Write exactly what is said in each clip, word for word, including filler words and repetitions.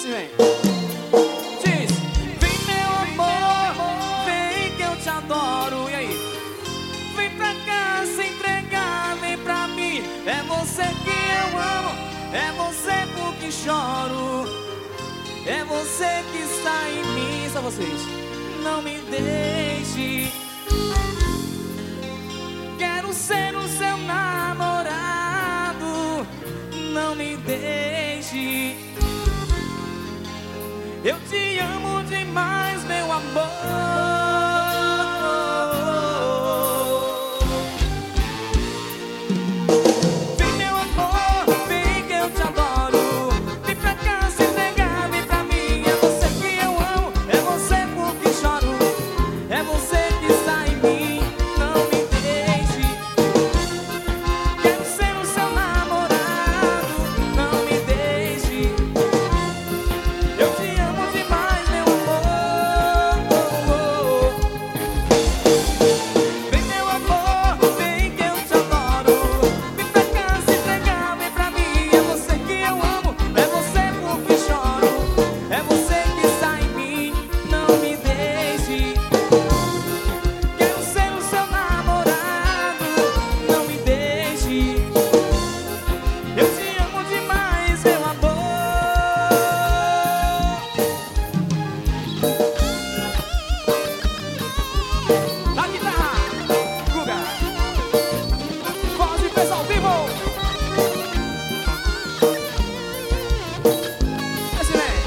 Assim vem. Diz: vem meu amor, vem que eu te adoro. E aí? Vem pra cá se entregar, vem pra mim. É você que eu amo, é você por que choro, é você que está em mim. Só vocês. Não me deixe. Quero ser o seu namorado. Não me deixe. Eu te amo demais, meu amor. Vem meu amor, vem que eu te adoro. Vem pra cá se entregar, vem pra mim. É você que eu amo, é você por que choro, é você que está em mim. Não me deixe. Quero ser o seu namorado. Não me deixe. Eu te amo demais, meu amor. Vem meu amor, vem que eu te adoro. Vem pra cá se entregar, vem pra mim. É você que eu amo, é você por que choro, é você que está em mim. Não me deixe. Quero ser o seu namorado. Não me deixe. Eu te amo demais, meu amor. Na guitarra, Guga. Voz e fez ao vivo. Assim vem.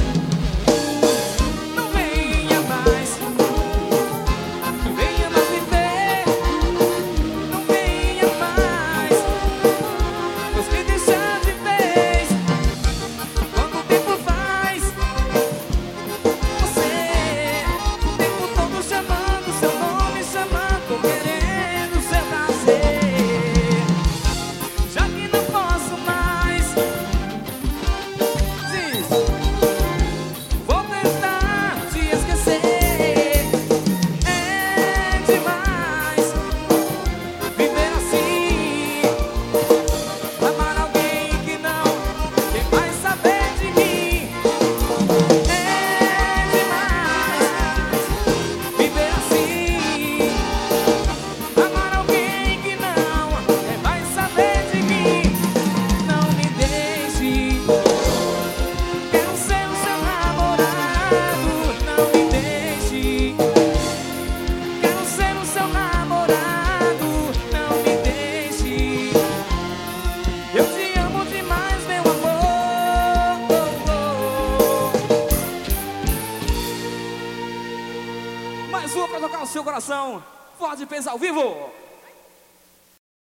Não venha mais, venha mais me ver. Não venha mais, pois me deixar de vez. Quanto tempo faz você, o tempo todo chamando seu nome, chamando, querendo seu prazer. Já que não posso mais, diz: vou tentar te esquecer. É demais viver assim, amar alguém que não quer mais saber de mim. É demais viver assim, amar alguém que não quer mais saber de mim. Não me deixe. Quero ser o seu namorado. Não me deixe. Quero ser o seu namorado. Não me deixe. Eu te amo demais, meu amor. Mais uma pra tocar o seu coração. Forte e Pesa ao vivo.